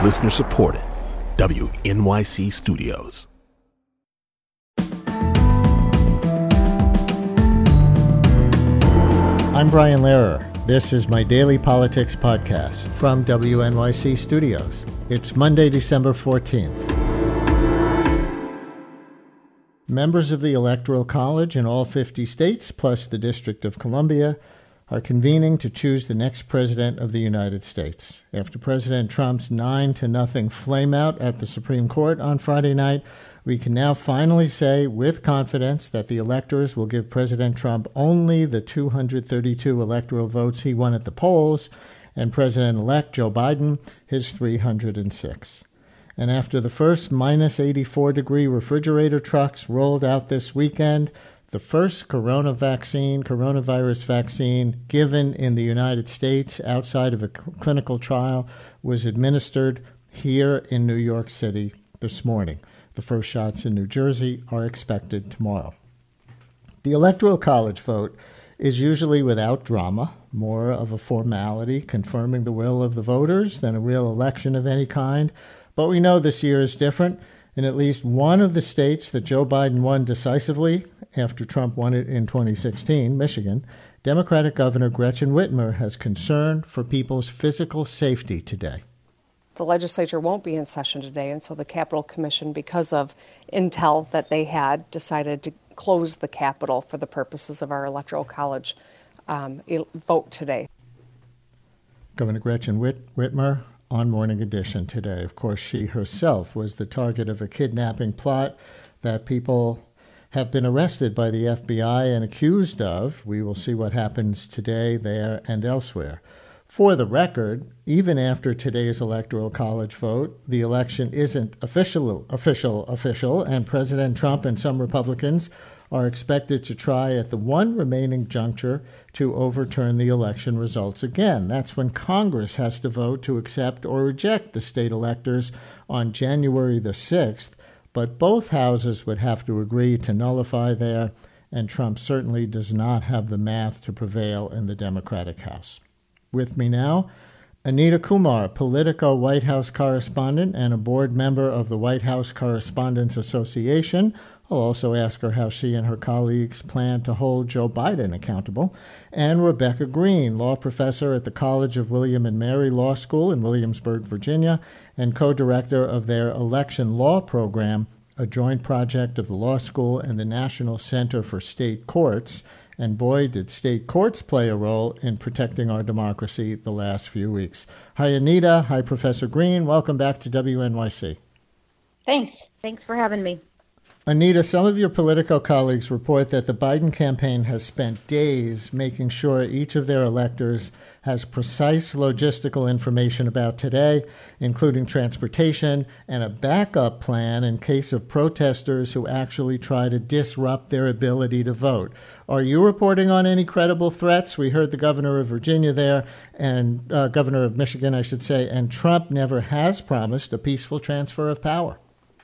Listener supported. WNYC Studios. I'm Brian Lehrer. This is my daily politics podcast from WNYC Studios. It's Monday, December 14th. Members of the Electoral College in all 50 states, plus the District of Columbia, are convening to choose the next president of the United States. After President Trump's 9-0 flameout at the Supreme Court on Friday night, we can now finally say with confidence that the electors will give President Trump only the 232 electoral votes he won at the polls, and President-elect Joe Biden his 306. And after the first minus 84-degree refrigerator trucks rolled out this weekend, the first coronavirus vaccine given in the United States outside of a clinical trial was administered here in New York City this morning. The first shots in New Jersey are expected tomorrow. The Electoral College vote is usually without drama, more of a formality confirming the will of the voters than a real election of any kind. But we know this year is different. In at least one of the states that Joe Biden won decisively after Trump won it in 2016, Michigan, Democratic Governor Gretchen Whitmer has concern for people's physical safety today. The legislature won't be in session today, and so the Capitol Commission, because of intel that they had, decided to close the Capitol for the purposes of our Electoral College vote today. Governor Gretchen Whitmer on Morning Edition today. Of course, she herself was the target of a kidnapping plot that people have been arrested by the FBI and accused of. We will see what happens today, there, and elsewhere. For the record, even after today's Electoral College vote, the election isn't official, and President Trump and some Republicans are expected to try at the one remaining juncture to overturn the election results again. That's when Congress has to vote to accept or reject the state electors on January the 6th, but both houses would have to agree to nullify there, and Trump certainly does not have the math to prevail in the Democratic House. With me now, Anita Kumar, Politico White House correspondent and a board member of the White House Correspondents Association. I'll also ask her how she and her colleagues plan to hold Joe Biden accountable. And Rebecca Green, law professor at the College of William and Mary Law School in Williamsburg, Virginia, and co-director of their election law program, a joint project of the law school and the National Center for State Courts. And boy, did state courts play a role in protecting our democracy the last few weeks. Hi, Anita. Hi, Professor Green. Welcome back to WNYC. Thanks. Thanks for having me. Anita, some of your Politico colleagues report that the Biden campaign has spent days making sure each of their electors has precise logistical information about today, including transportation and a backup plan in case of protesters who actually try to disrupt their ability to vote. Are you reporting on any credible threats? We heard the governor of Virginia there, and governor of Michigan, I should say, and Trump never has promised a peaceful transfer of power.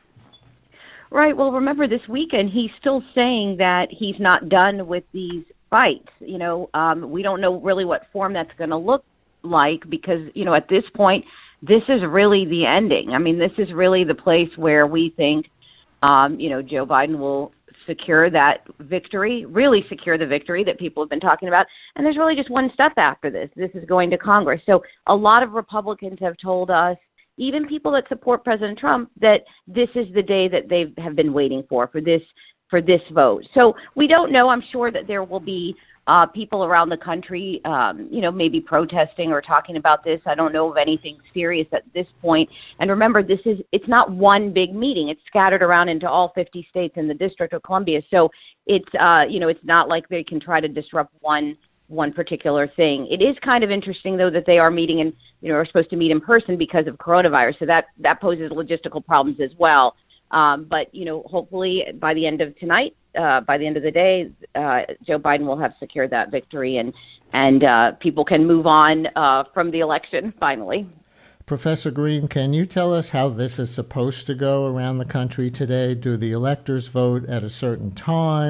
Right. Well, remember this weekend, he's still saying that he's not done with these fights. We don't know really what form that's going to look like because, at this point, this is really the ending. I mean, this is really the place where we think, Joe Biden will secure that victory, really secure the victory that people have been talking about. And there's really just one step after this. This is going to Congress. So a lot of Republicans have told us, even people that support President Trump, that this is the day that they have been waiting for this vote. So we don't know. I'm sure that there will be people around the country, maybe protesting or talking about this. I don't know of anything serious at this point. And remember, it's not one big meeting. It's scattered around into all 50 states and the District of Columbia. So it's not like they can try to disrupt one particular thing. It is kind of interesting, though, that they are meeting and, are supposed to meet in person because of coronavirus. So that poses logistical problems as well. But hopefully by the end of tonight, by the end of the day, Joe Biden will have secured that victory and people can move on from the election finally. Professor Green, can you tell us how this is supposed to go around the country today? Do the electors vote at a certain time?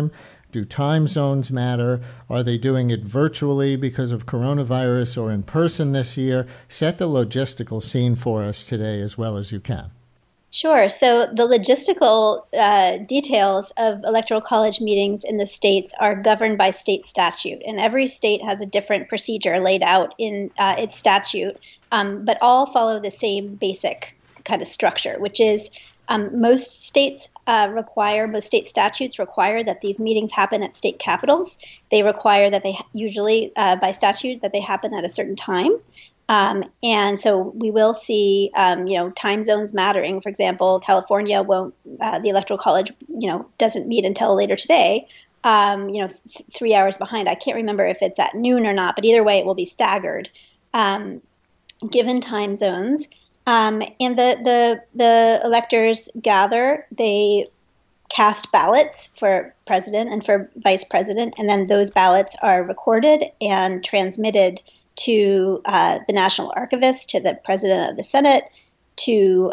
Do time zones matter? Are they doing it virtually because of coronavirus or in person this year? Set the logistical scene for us today as well as you can. Sure. So the logistical details of electoral college meetings in the states are governed by state statute, and every state has a different procedure laid out in its statute, but all follow the same basic kind of structure, which is most state statutes require that these meetings happen at state capitals. They require that they usually, by statute, that they happen at a certain time. And so we will see, time zones mattering. For example, California won't, the Electoral College, doesn't meet until later today, 3 hours behind. I can't remember if it's at noon or not, but either way, it will be staggered, given time zones. And the electors gather, they cast ballots for president and for vice president, and then those ballots are recorded and transmitted to the National Archivist, to the President of the Senate, to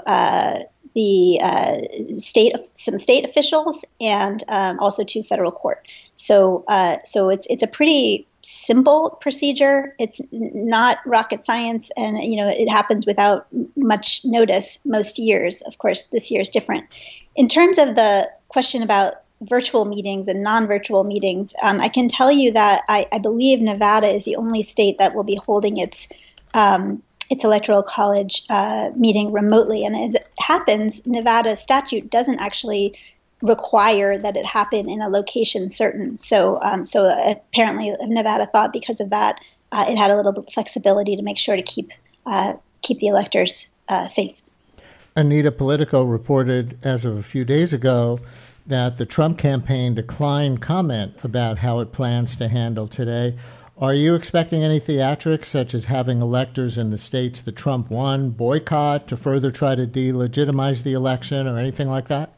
some state officials, and also to federal court. So it's a pretty simple procedure. It's not rocket science, and it happens without much notice most years. Of course, this year is different. In terms of the question about virtual meetings and non-virtual meetings, I can tell you that I believe Nevada is the only state that will be holding its electoral college meeting remotely. And as it happens, Nevada statute doesn't actually require that it happen in a location certain. So apparently Nevada thought because of that, it had a little bit of flexibility to make sure to keep the electors safe. Anita Politico reported as of a few days ago that the Trump campaign declined comment about how it plans to handle today. Are you expecting any theatrics, such as having electors in the states that Trump won boycott to further try to delegitimize the election or anything like that?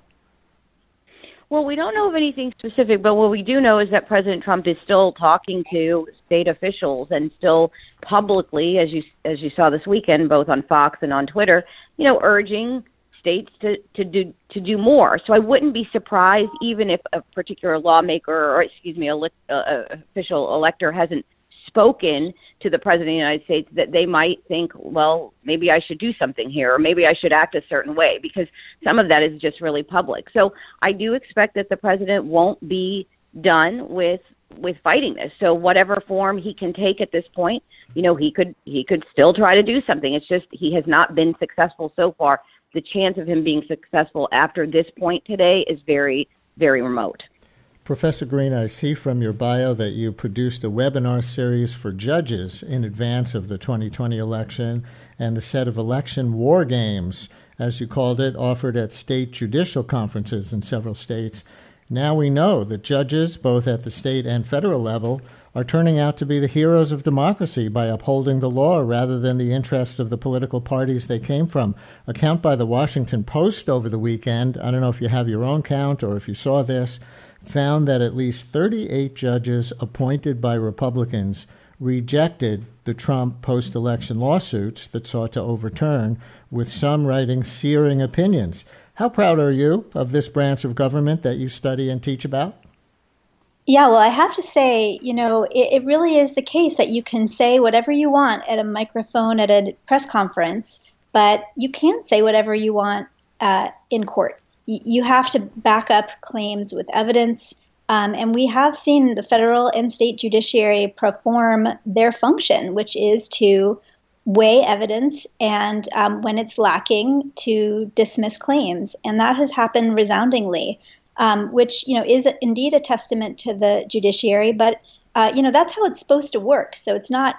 Well, we don't know of anything specific, but what we do know is that President Trump is still talking to state officials and still publicly, as you saw this weekend, both on Fox and on Twitter, urging states to do more. So I wouldn't be surprised even if a particular lawmaker or official elector hasn't spoken to the President of the United States, that they might think, well, maybe I should do something here, or maybe I should act a certain way, because some of that is just really public. So I do expect that the President won't be done with fighting this. So whatever form he can take at this point, he could still try to do something. It's just he has not been successful so far. The chance of him being successful after this point today is very, very remote. Professor Green, I see from your bio that you produced a webinar series for judges in advance of the 2020 election and a set of election war games, as you called it, offered at state judicial conferences in several states. Now we know that judges, both at the state and federal level, are turning out to be the heroes of democracy by upholding the law rather than the interests of the political parties they came from. A count by the Washington Post over the weekend, I don't know if you have your own count or if you saw this, found that at least 38 judges appointed by Republicans rejected the Trump post-election lawsuits that sought to overturn, with some writing searing opinions. How proud are you of this branch of government that you study and teach about? Yeah, well, I have to say, it really is the case that you can say whatever you want at a microphone at a press conference, but you can't say whatever you want in court. You have to back up claims with evidence, and we have seen the federal and state judiciary perform their function, which is to weigh evidence and, when it's lacking, to dismiss claims. And that has happened resoundingly. Which is indeed a testament to the judiciary, but that's how it's supposed to work. So it's not.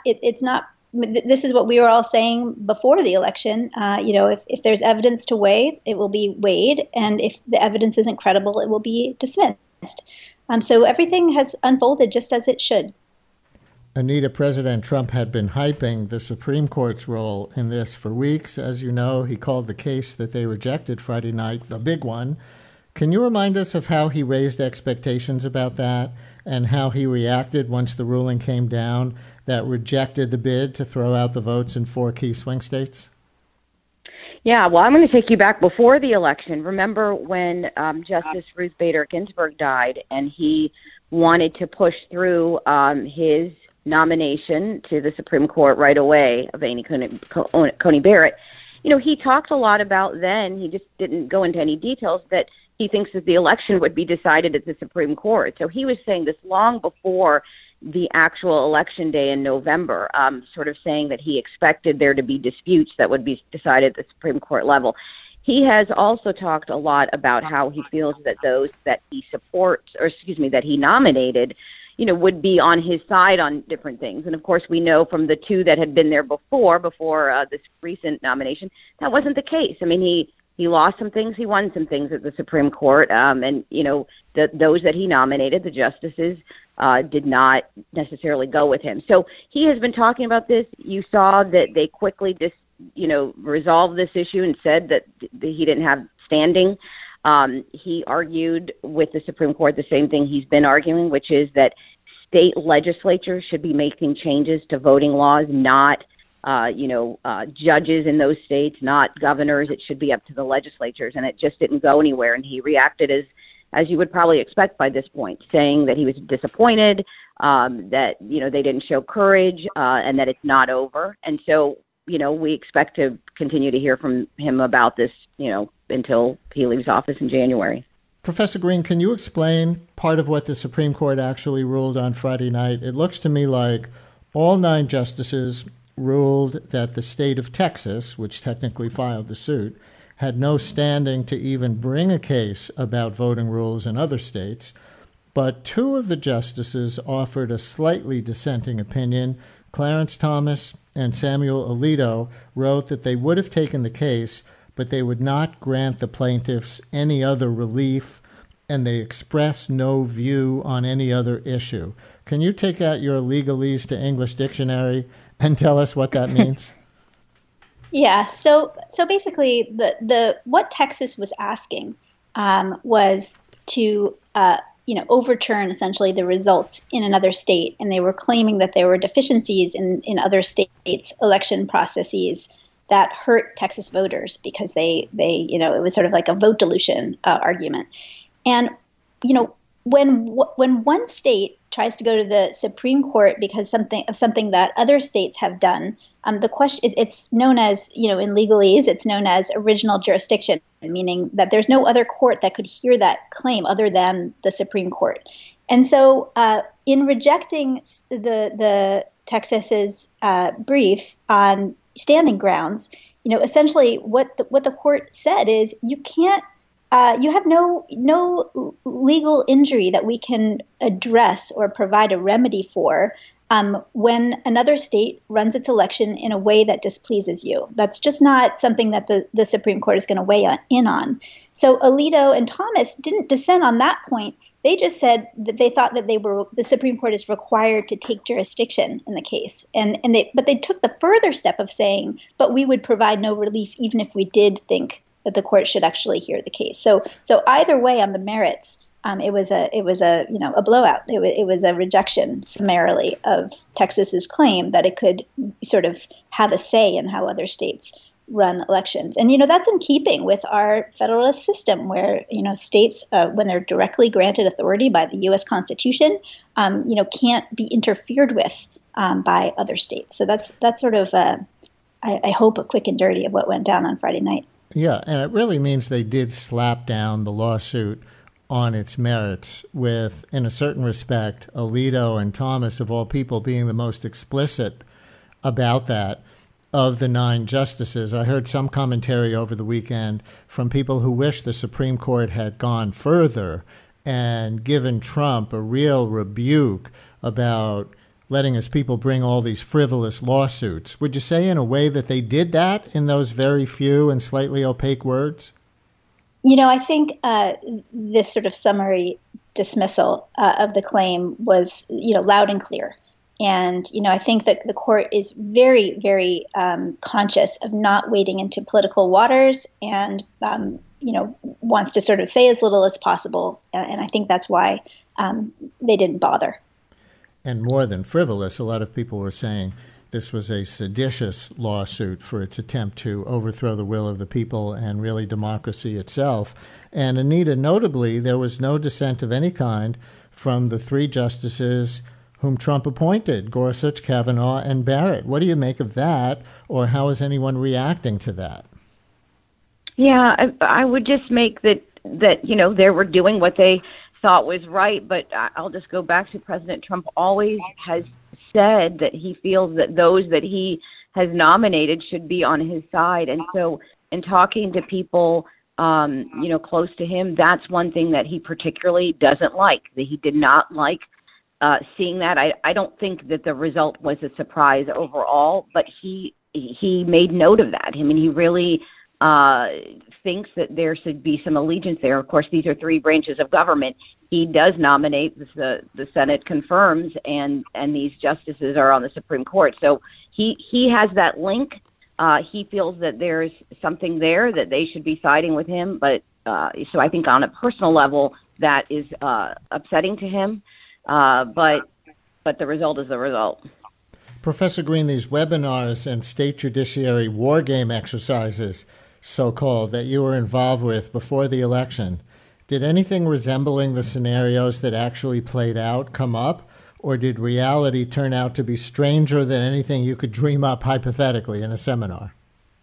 This is what we were all saying before the election. If there's evidence to weigh, it will be weighed, and if the evidence isn't credible, it will be dismissed. So everything has unfolded just as it should. Anita, President Trump had been hyping the Supreme Court's role in this for weeks. As you know, he called the case that they rejected Friday night the big one. Can you remind us of how he raised expectations about that and how he reacted once the ruling came down that rejected the bid to throw out the votes in 4 key swing states? Yeah, well, I'm going to take you back before the election. Remember when Justice Ruth Bader Ginsburg died, and he wanted to push through his nomination to the Supreme Court right away of Amy Coney Barrett. He talked a lot about then, he just didn't go into any details, that he thinks that the election would be decided at the Supreme Court. So he was saying this long before the actual election day in November, sort of saying that he expected there to be disputes that would be decided at the Supreme Court level. He has also talked a lot about how he feels that those that he supports, that he nominated, would be on his side on different things. And of course, we know from the two that had been there before this recent nomination, that wasn't the case. I mean, he lost some things, he won some things at the Supreme Court, and those that he nominated, the justices, did not necessarily go with him. So he has been talking about this. You saw that they quickly resolved this issue and said that he didn't have standing. He argued with the Supreme Court the same thing he's been arguing, which is that state legislatures should be making changes to voting laws, not judges in those states, not governors. It should be up to the legislatures, and it just didn't go anywhere. And he reacted as you would probably expect by this point, saying that he was disappointed, that they didn't show courage, and that it's not over. And so we expect to continue to hear from him about this, until he leaves office in January. Professor Green, can you explain part of what the Supreme Court actually ruled on Friday night? It looks to me like all 9 justices ruled that the state of Texas, which technically filed the suit, had no standing to even bring a case about voting rules in other states. But 2 of the justices offered a slightly dissenting opinion. Clarence Thomas and Samuel Alito wrote that they would have taken the case, but they would not grant the plaintiffs any other relief, and they expressed no view on any other issue. Can you take out your legalese to English dictionary and tell us what that means? Yeah. So basically, the what Texas was asking was to overturn essentially the results in another state, and they were claiming that there were deficiencies in other states' election processes that hurt Texas voters because they it was sort of like a vote dilution argument. And when one state tries to go to the Supreme Court because something that other states have done, the question, it's known as, in legalese, it's known as original jurisdiction, meaning that there's no other court that could hear that claim other than the Supreme Court. And so in rejecting the Texas's brief on standing grounds, essentially what the court said is you can't, you have no legal injury that we can address or provide a remedy for when another state runs its election in a way that displeases you. That's just not something that the Supreme Court is going to weigh in on. So Alito and Thomas didn't dissent on that point. They just said that they thought that the Supreme Court is required to take jurisdiction in the case, but they took the further step of saying, but we would provide no relief even if we did think that the court should actually hear the case. So either way, on the merits, it was a blowout. It was a rejection summarily of Texas's claim that it could sort of have a say in how other states run elections. And that's in keeping with our federalist system, where states, when they're directly granted authority by the U.S. Constitution, can't be interfered with by other states. So that's sort of I hope a quick and dirty of what went down on Friday night. Yeah, and it really means they did slap down the lawsuit on its merits, with, in a certain respect, Alito and Thomas, of all people, being the most explicit about that of the 9 justices. I heard some commentary over the weekend from people who wish the Supreme Court had gone further and given Trump a real rebuke about letting his people bring all these frivolous lawsuits. Would you say in a way that they did that in those very few and slightly opaque words? I think this sort of summary dismissal of the claim was, loud and clear. And, I think that the court is very, very conscious of not wading into political waters and, wants to sort of say as little as possible. And I think that's why they didn't bother. And more than frivolous, a lot of people were saying this was a seditious lawsuit for its attempt to overthrow the will of the people and really democracy itself. And Anita, notably, there was no dissent of any kind from the three justices whom Trump appointed, Gorsuch, Kavanaugh, and Barrett. What do you make of that, or how is anyone reacting to that? Yeah, I would just make that they were doing what they thought was right, but I'll just go back to President Trump always has said that he feels that those that he has nominated should be on his side. And so in talking to people, close to him, that's one thing that he particularly doesn't like, that he did not like seeing that. I don't think that the result was a surprise overall, but he made note of that. I mean, he really thinks that there should be some allegiance there. Of course, these are three branches of government. He does nominate, the Senate confirms, and these justices are on the Supreme Court. So he has that link. He feels that there's something there that they should be siding with him. But so I think on a personal level, that is upsetting to him. But the result is the result. Professor Greene, these webinars and state judiciary war game exercises, so-called, that you were involved with before the election, did anything resembling the scenarios that actually played out come up, or did reality turn out to be stranger than anything you could dream up hypothetically in a seminar?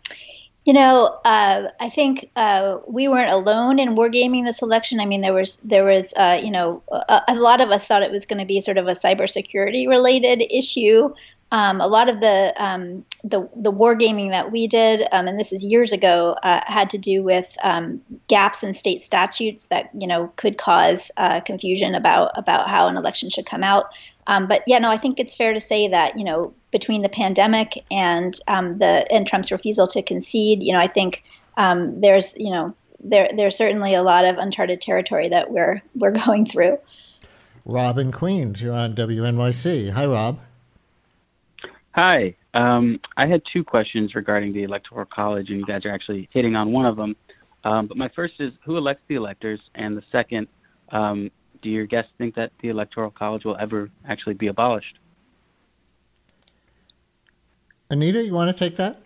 I think we weren't alone in wargaming this election. I mean, there was a lot of us thought it was going to be sort of a cybersecurity related issue. A lot of the wargaming that we did, and this is years ago, had to do with gaps in state statutes that could cause confusion about how an election should come out. I think it's fair to say that between the pandemic and Trump's refusal to concede, I think there's certainly a lot of uncharted territory that we're going through. Rob in Queens, you're on WNYC. Hi, Rob. Hi. I had two questions regarding the Electoral College, and you guys are actually hitting on one of them. But my first is, who elects the electors? And the second, do your guests think that the Electoral College will ever actually be abolished? Anita, you want to take that?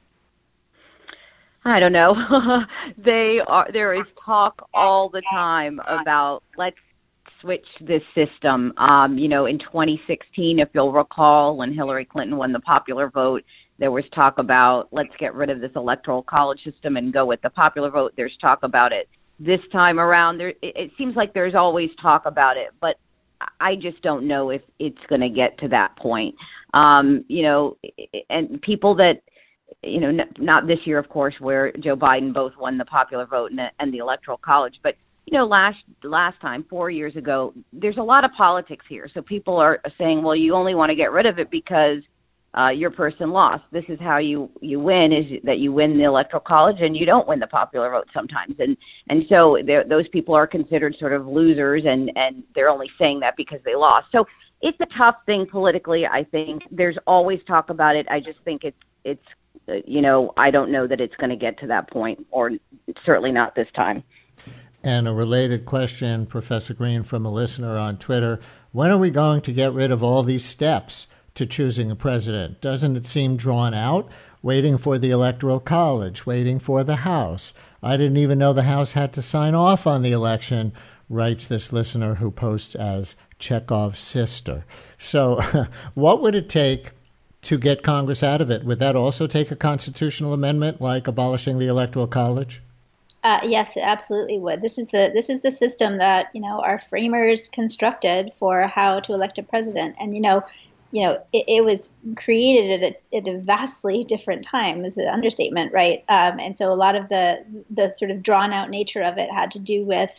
I don't know. There is talk all the time about let's switch this system. In 2016, if you'll recall, when Hillary Clinton won the popular vote, there was talk about let's get rid of this Electoral College system and go with the popular vote. There's talk about it this time around. It seems like there's always talk about it, but I just don't know if it's going to get to that point. And people that, not this year, of course, where Joe Biden both won the popular vote and the Electoral College, but last time, 4 years ago, there's a lot of politics here. So people are saying, well, you only want to get rid of it because your person lost. This is how you win, is that you win the Electoral College and you don't win the popular vote sometimes. And so those people are considered sort of losers, and they're only saying that because they lost. So it's a tough thing politically, I think. There's always talk about it. I just think it's I don't know that it's going to get to that point, or certainly not this time. And a related question, Professor Greene, from a listener on Twitter. When are we going to get rid of all these steps to choosing a president? Doesn't it seem drawn out? Waiting for the Electoral College, waiting for the House. I didn't even know the House had to sign off on the election, writes this listener who posts as Chekhov's sister. So what would it take to get Congress out of it? Would that also take a constitutional amendment like abolishing the Electoral College? Yes, it absolutely would. This is the system that our framers constructed for how to elect a president, and it was created at a vastly different time. Is an understatement, right? And so a lot of the sort of drawn out nature of it had to do with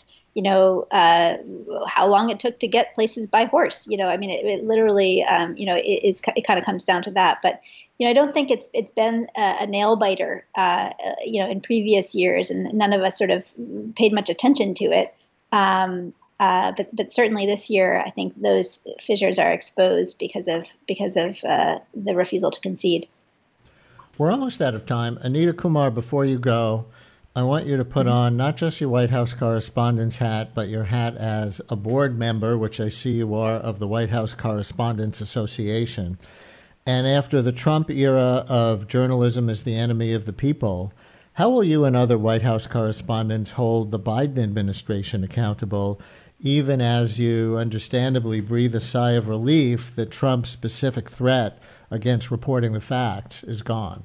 how long it took to get places by horse. It literally it kind of comes down to that, but. I don't think it's been a nail biter, in previous years, and none of us sort of paid much attention to it. But certainly this year, I think those fissures are exposed because of the refusal to concede. We're almost out of time. Anita Kumar, before you go, I want you to put on not just your White House correspondent's hat, but your hat as a board member, which I see you are, of the White House Correspondents Association. And after the Trump era of journalism as the enemy of the people, how will you and other White House correspondents hold the Biden administration accountable even as you understandably breathe a sigh of relief that Trump's specific threat against reporting the facts is gone?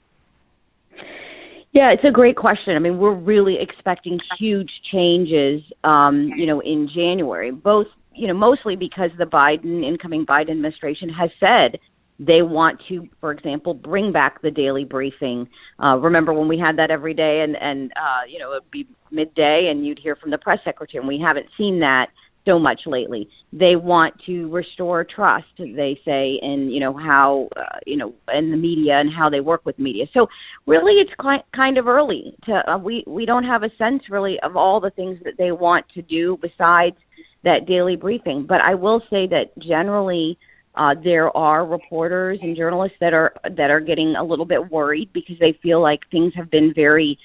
Yeah, it's a great question. I mean, we're really expecting huge changes, in January, both, mostly because the incoming Biden administration has said they want to, for example, bring back the daily briefing. Remember when we had that every day and it would be midday and you'd hear from the press secretary, and we haven't seen that so much lately. They want to restore trust, they say, in, how, in the media and how they work with media. So really it's kind of early to, we don't have a sense really of all the things that they want to do besides that daily briefing. But I will say that generally, there are reporters and journalists that are getting a little bit worried because they feel like things have been very,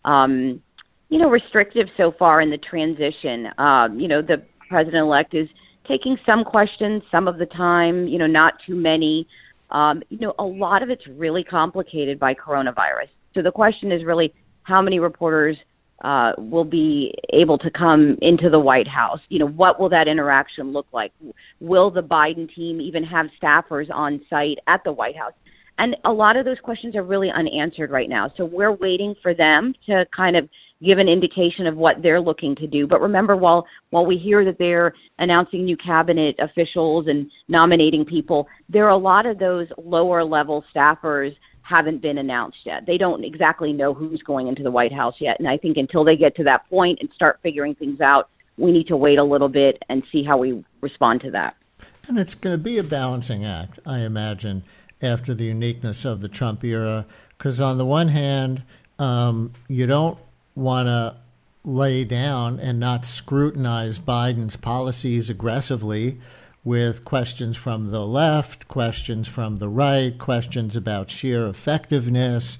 restrictive so far in the transition. The president-elect is taking some questions some of the time, not too many. A lot of it's really complicated by coronavirus. So the question is really how many reporters will be able to come into the White House? What will that interaction look like? Will the Biden team even have staffers on site at the White House? And a lot of those questions are really unanswered right now. So we're waiting for them to kind of give an indication of what they're looking to do. But remember, while we hear that they're announcing new cabinet officials and nominating people, there are a lot of those lower level staffers haven't been announced yet. They don't exactly know who's going into the White House yet. And I think until they get to that point and start figuring things out, we need to wait a little bit and see how we respond to that. And it's going to be a balancing act, I imagine, after the uniqueness of the Trump era. Because on the one hand, you don't want to lay down and not scrutinize Biden's policies aggressively with questions from the left, questions from the right, questions about sheer effectiveness,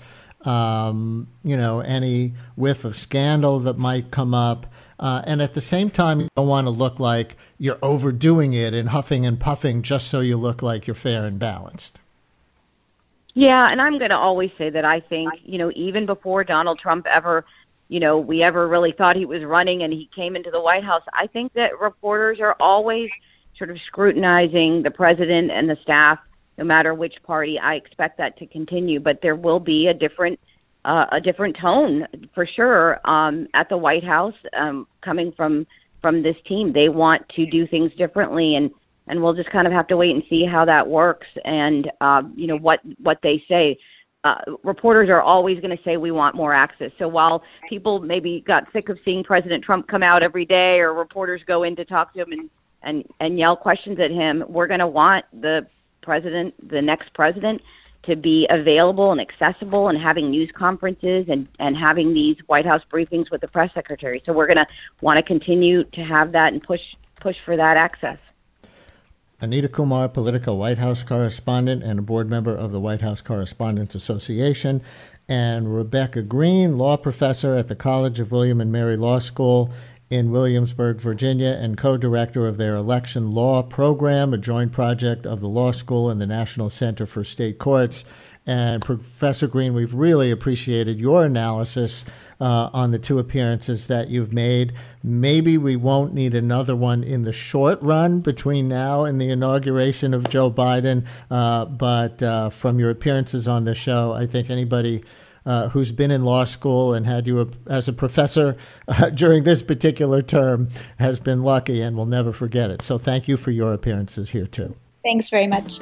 any whiff of scandal that might come up. And at the same time, you don't want to look like you're overdoing it and huffing and puffing just so you look like you're fair and balanced. Yeah, and I'm going to always say that I think, even before Donald Trump we ever really thought he was running and he came into the White House, I think that reporters are always sort of scrutinizing the president and the staff, no matter which party. I expect that to continue, but there will be a different tone for sure at the White House coming from this team. They want to do things differently, and we'll just kind of have to wait and see how that works and what they say. Reporters are always going to say we want more access. So while people maybe got sick of seeing President Trump come out every day or reporters go in to talk to him and yell questions at him, we're going to want the next president, to be available and accessible and having news conferences and having these White House briefings with the press secretary. So we're going to want to continue to have that and push for that access. Anita Kumar, Politico White House correspondent and a board member of the White House Correspondents Association, and Rebecca Green, law professor at the College of William and Mary Law School in Williamsburg, Virginia, and co-director of their election law program, a joint project of the law school and the National Center for State Courts. And Professor Green, we've really appreciated your analysis on the two appearances that you've made. Maybe we won't need another one in the short run between now and the inauguration of Joe Biden. But from your appearances on the show, I think anybody who's been in law school and had you as a professor during this particular term has been lucky and will never forget it. So thank you for your appearances here, too. Thanks very much.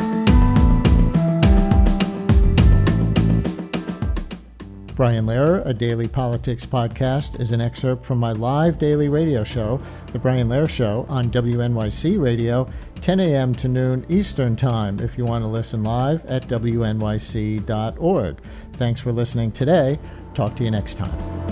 Brian Lehrer, a daily politics podcast, is an excerpt from my live daily radio show, The Brian Lehrer Show, on WNYC Radio, 10 a.m. to noon Eastern Time, if you want to listen live at wnyc.org. Thanks for listening today. Talk to you next time.